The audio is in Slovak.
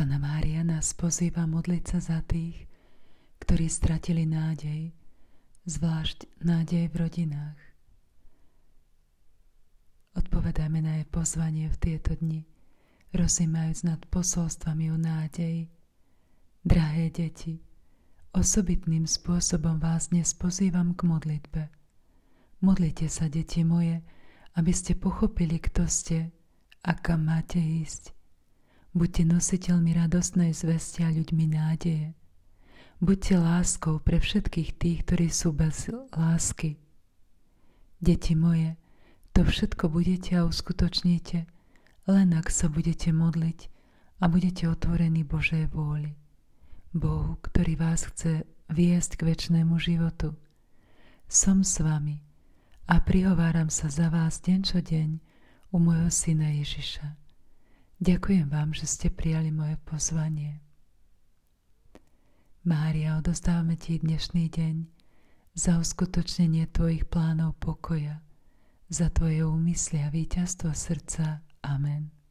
Panna Mária nás pozýva modliť sa za tých, ktorí stratili nádej, zvlášť nádej v rodinách. Odpovedajme na jej pozvanie v tieto dni, rozímajúc nad posolstvami o nádeji. Drahé deti, osobitným spôsobom vás dnes pozývam k modlitbe. Modlite sa, deti moje, aby ste pochopili, kto ste a kam máte ísť. Buďte nositeľmi radostnej zvesti a ľuďmi nádeje. Buďte láskou pre všetkých tých, ktorí sú bez lásky. Deti moje, to všetko budete a uskutočníte, len ak sa budete modliť a budete otvorení Božej vôli. Bohu, ktorý vás chce viesť k večnému životu. Som s vami a prihováram sa za vás deň čo deň u môjho syna Ježiša. Ďakujem vám, že ste prijali moje pozvanie. Mária, odozdávame ti dnešný deň za uskutočnenie tvojich plánov pokoja, za tvoje úmysly a víťazstvo srdca. Amen.